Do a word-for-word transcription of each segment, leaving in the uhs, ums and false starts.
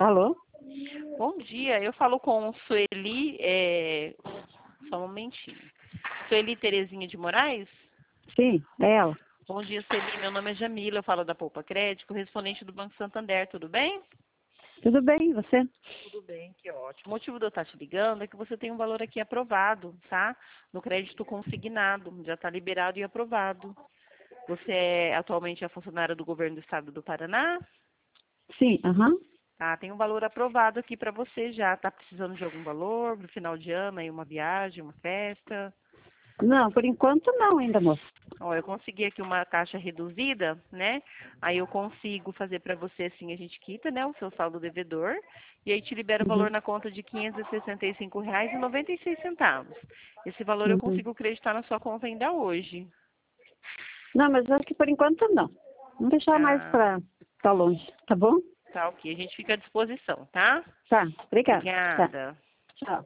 Alô? Bom dia, eu falo com Sueli, é... só um momentinho. Sueli Terezinha de Moraes? Sim, é ela. Bom dia, Sueli, meu nome é Jamila, eu falo da Poupa Crédito, correspondente do Banco Santander, tudo bem? Tudo bem, e você? Tudo bem, que ótimo. O motivo de eu estar te ligando é que você tem um valor aqui aprovado, tá? No crédito consignado, já está liberado e aprovado. Você é atualmente é funcionária do governo do estado do Paraná? Sim, aham. Tá, tem um valor aprovado aqui para você já. Tá precisando de algum valor no final de ano, aí uma viagem, uma festa? Não, por enquanto não ainda, moça. Ó, eu consegui aqui uma taxa reduzida, né? Aí eu consigo fazer para você assim, a gente quita, né, o seu saldo devedor e aí te libera o Uhum, valor na conta de quinhentos e sessenta e cinco reais e noventa e seis centavos. Esse valor eu uhum. consigo acreditar na sua conta ainda hoje. Não, mas acho que por enquanto não. Vamos deixar mais Ah, pra tá longe, tá bom? tá ok. A gente fica à disposição, tá? Tá, obrigada. Tá, Obrigada. tchau.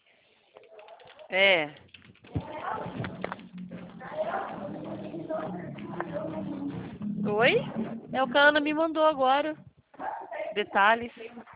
É. Oi? É o que a Ana me mandou agora. Detalhes.